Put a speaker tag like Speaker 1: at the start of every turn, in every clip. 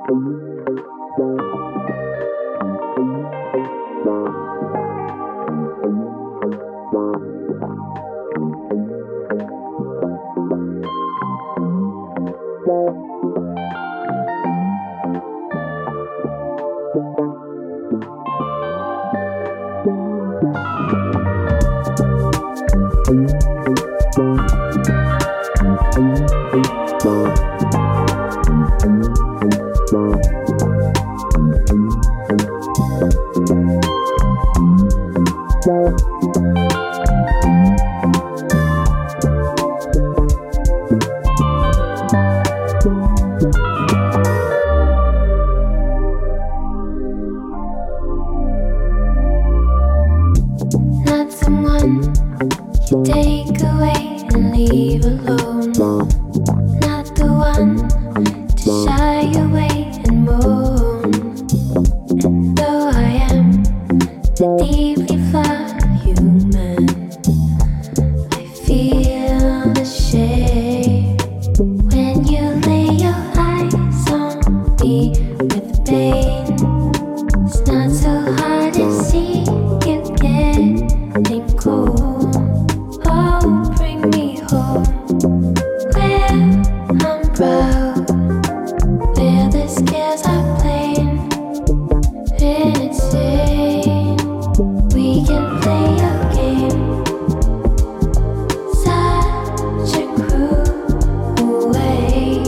Speaker 1: Not someone you take away and leave alone. Not the one to shy away and moan. And though I am the deeply flawed human, I feel the shame when you lay your eyes on me with pain. It's not so hard to see you getting cold. Oh, bring me home where I'm proud, where the scales are plain. Insane, we can play a game. Such a cruel way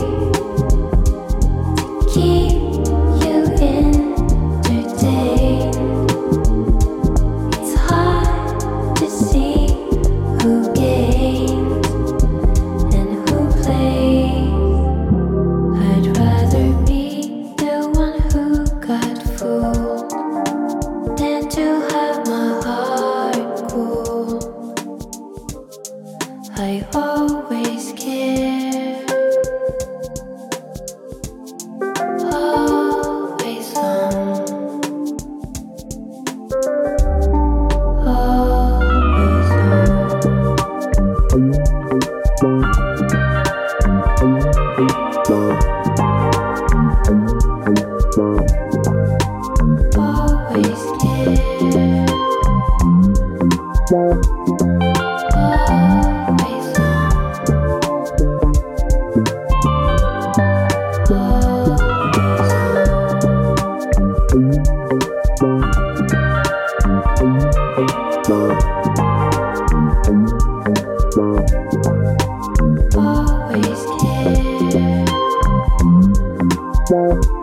Speaker 1: to keep you entertained. It's hard to see who gains and who plays. I'd rather be the one who got fooled than to have my heart cool. I always care, always long, always always care, always always care.